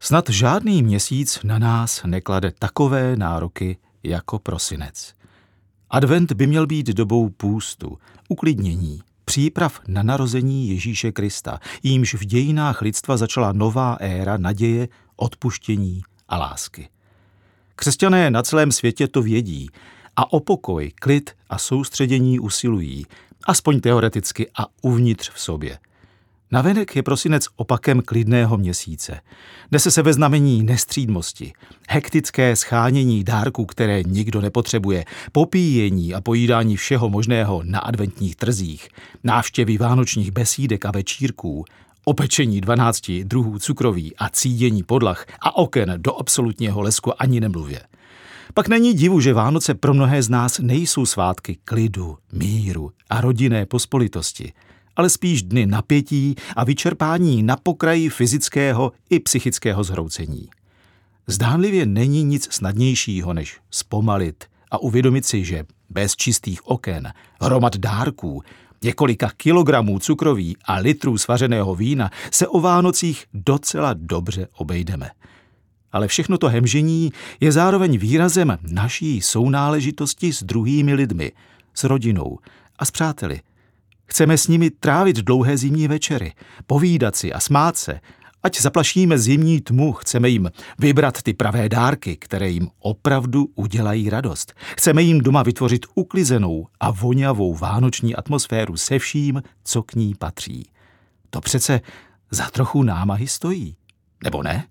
Snad žádný měsíc na nás neklade takové nároky jako prosinec. Advent by měl být dobou půstu, uklidnění, příprav na narození Ježíše Krista, jímž v dějinách lidstva začala nová éra naděje, odpuštění a lásky. Křesťané na celém světě to vědí a o pokoj, klid a soustředění usilují, aspoň teoreticky a uvnitř v sobě. Navenek je prosinec opakem klidného měsíce. Nese se ve znamení nestřídmosti, hektické schánění dárků, které nikdo nepotřebuje, popíjení a pojídání všeho možného na adventních trzích, návštěvy vánočních besídek a večírků, opečení 12 druhů cukroví a cídění podlah a oken do absolutního lesku ani nemluvě. Pak není divu, že Vánoce pro mnohé z nás nejsou svátky klidu, míru a rodinné pospolitosti, ale spíš dny napětí a vyčerpání na pokraji fyzického i psychického zhroucení. Zdánlivě není nic snadnějšího, než zpomalit a uvědomit si, že bez čistých oken, hromad dárků, několika kilogramů cukroví a litrů svařeného vína se o Vánocích docela dobře obejdeme. Ale všechno to hemžení je zároveň výrazem naší sounáležitosti s druhými lidmi, s rodinou a s přáteli. Chceme s nimi trávit dlouhé zimní večery, povídat si a smát se. Ať zaplašíme zimní tmu, chceme jim vybrat ty pravé dárky, které jim opravdu udělají radost. Chceme jim doma vytvořit uklizenou a vonavou vánoční atmosféru se vším, co k ní patří. To přece za trochu námahy stojí, nebo ne?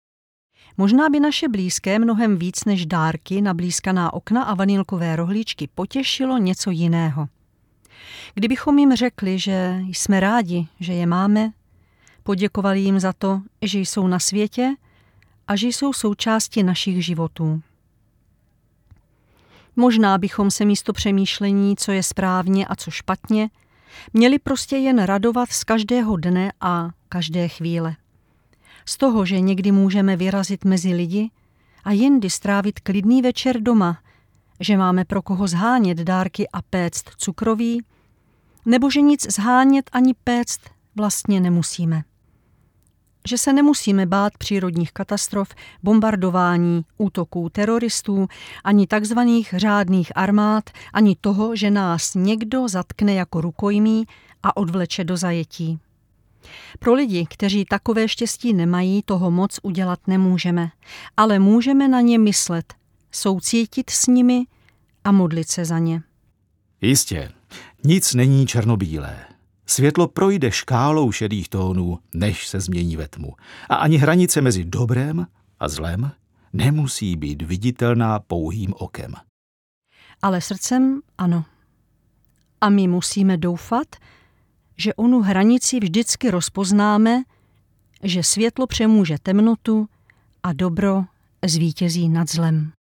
Možná by naše blízké mnohem víc než dárky, nablízkaná okna a vanilkové rohlíčky potěšilo něco jiného. Kdybychom jim řekli, že jsme rádi, že je máme, poděkovali jim za to, že jsou na světě a že jsou součástí našich životů. Možná bychom se místo přemýšlení, co je správně a co špatně, měli prostě jen radovat z každého dne a každé chvíle. Z toho, že někdy můžeme vyrazit mezi lidi a jindy strávit klidný večer doma, že máme pro koho zhánět dárky a péct cukroví, nebo že nic zhánět ani péct vlastně nemusíme. Že se nemusíme bát přírodních katastrof, bombardování, útoků teroristů, ani takzvaných řádných armád, ani toho, že nás někdo zatkne jako rukojmí a odvleče do zajetí. Pro lidi, kteří takové štěstí nemají, toho moc udělat nemůžeme, ale můžeme na ně myslet, soucítit s nimi a modlit se za ně. Jistě, nic není černobílé. Světlo projde škálou šedých tónů, než se změní ve tmu. A ani hranice mezi dobrem a zlem nemusí být viditelná pouhým okem. Ale srdcem ano. A my musíme doufat, že onu hranici vždycky rozpoznáme, že světlo přemůže temnotu a dobro zvítězí nad zlem.